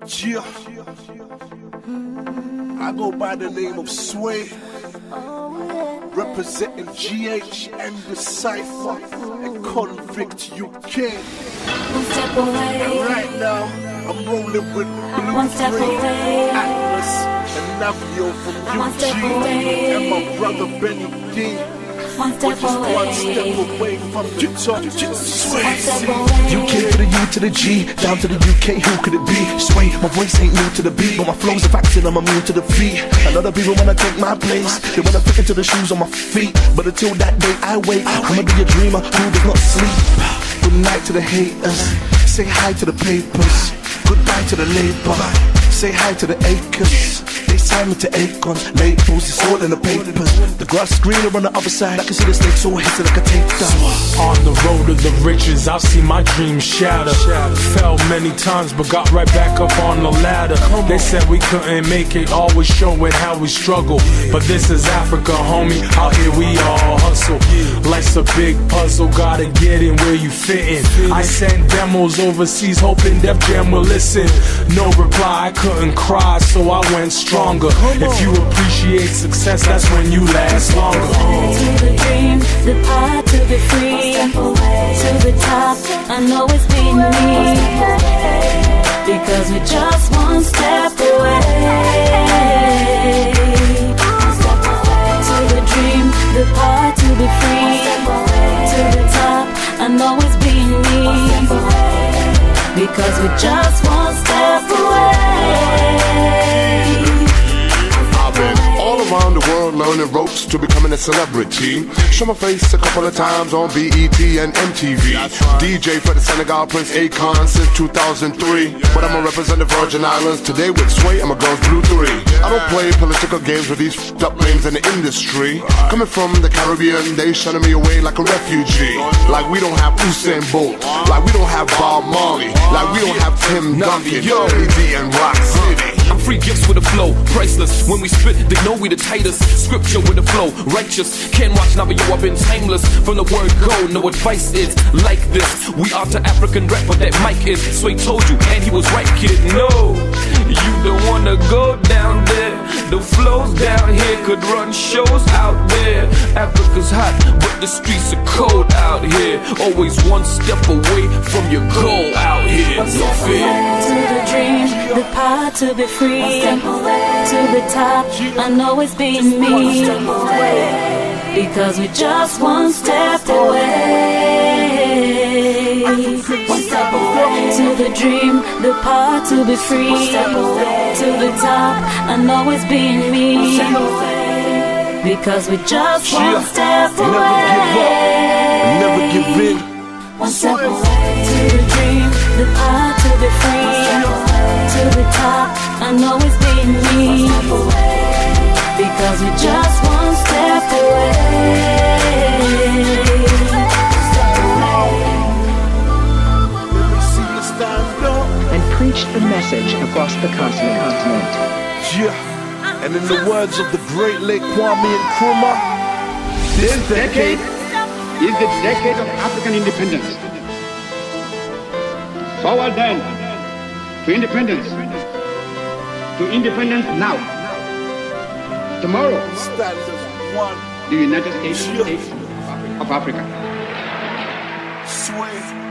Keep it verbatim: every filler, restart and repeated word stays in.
Yeah. I go by the name of Sway, representing G H and the Cypher and Convict U K. One step away. And right now, I'm rolling with Blue One step three, away. Atlas, and Navio from One step U G, away. and my brother Benny D. One We're step just away. one step away from the top. Sway. One step away. U K to the U to the G, down to the U K, who could it be? Sway, my voice ain't new to the beat, but my flow's a faction, I'm immune to the feet. A lot of people wanna take my place, they wanna fit into the shoes on my feet. But until that day I wait, I'ma be a dreamer who does not sleep. Good night to the haters, say hi to the papers. Goodbye to the labor, say hi to the acres. They sign me to acorns, labels, it's all in the papers. The grass greener on the other side, I can see the snakes all hissing like a takedown. On the road to the riches, I've seen my dreams shatter. Fell many times, but got right back up on the ladder. They said we couldn't make it, always showing how we struggle. But this is Africa, homie, out here we all hustle. Life's a big puzzle, gotta get in where you fit in. I sent demos overseas, hoping Def Jam will listen. No reply, I couldn't cry, so I went stronger. If you appreciate success, that's when you last longer. To the dream, the power to be free. To the top, I know it's been me. Because we're just one step away. To the dream, the power to be free. To the top, I know it's been me. Because we're just one step away. Around the world learning ropes to becoming a celebrity. Show my face a couple of times on B E T and M T V. D J for the Senegal Prince Akon since two thousand three. But I'ma represent the Virgin Islands today with Sway and my girls Blue three. I don't play political games with these f***ed up names in the industry. Coming from the Caribbean, they shunning me away like a refugee. Like we don't have Usain Bolt, like we don't have Bob Marley, like we don't have Tim Duncan, Eddie D and Rock City. I'm free gifts with a flow, priceless. When we spit, they know we the tightest. Scripture with a flow, righteous. Can't watch Navio, I've been timeless. From the word go, no advice is like this. We are to African rap, but that mic is. Sway told you, and he was right, kid. No, you don't wanna go down there. The flows down here could run shows out there. Africa's hot, but the streets are cold out here. Always one step away from your goal out here. No fear. To the dream, the power to be free. To the top, I know it's been me. Because we're just one step away. One step away. To the dream, the power to be free. To the top, I know it's been me. Because we're just one step away. Never give in. One step away. To the dream, the power to be free. To the top, I know it's been me. Because we're just one step away. And preached the message across the continent. Yeah, and in the words of the great late Kwame Nkrumah, this decade is the decade of African independence. Forward then to independence. To independence now. Tomorrow, stand as one. the United States Yeah. of Africa. Sway.